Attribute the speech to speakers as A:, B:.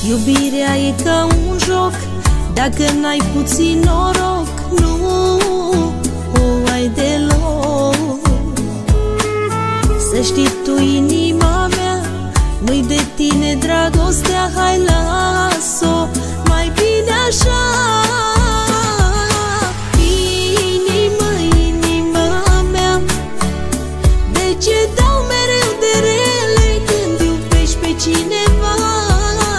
A: Iubirea e ca un joc, dacă n-ai puțin noroc, nu o ai deloc. Să știi tu, inima mea, nu-i de tine dragostea, hai la